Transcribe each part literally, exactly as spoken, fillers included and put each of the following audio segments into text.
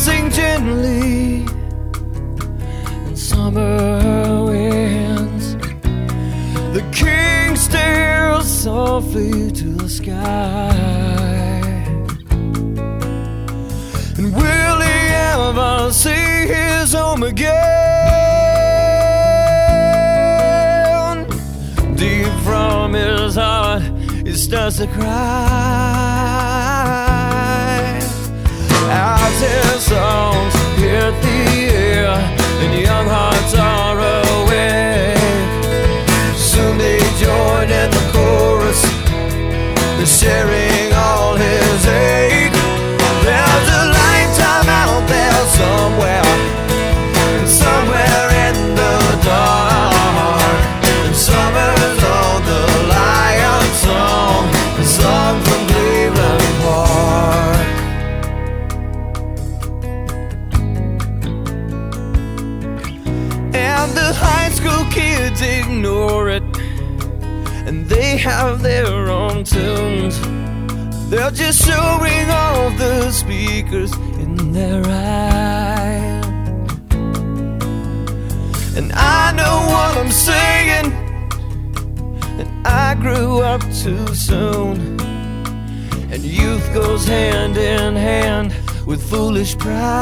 sing gently in summer winds. The king stares softly to the sky. And will he ever see his home again? Deep from his heart, he starts to cry as his songs hit the air and young hearts are awake. Soon they join in the chorus, they're sharing all his ache. There's a lifetime out there somewhere, somewhere in the dark. And summer's on the lion song, a song from Cleveland Park. And the high school kids ignore it, and they have their own tunes. They're just showing off the speakers in their eyes. And I know what I'm saying, and I grew up too soon. And youth goes hand in hand with foolish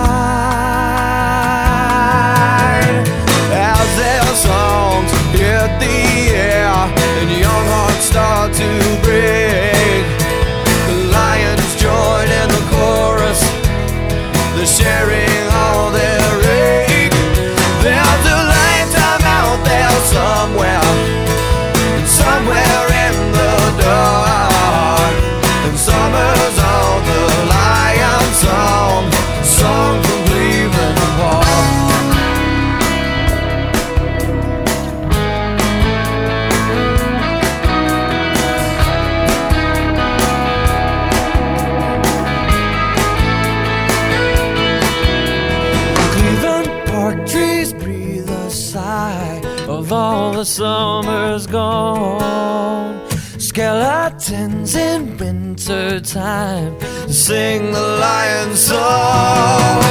pride. As their songs hit the air and young hearts start to break, the lions join in the chorus, they're sharing all their ache. There's a lifetime out there somewhere, somewhere in the dark. And summer's on the lion song, song from Cleveland Park. Trees breathe a sigh of all the summer's gone. Skeletons in winter time sing the lion song.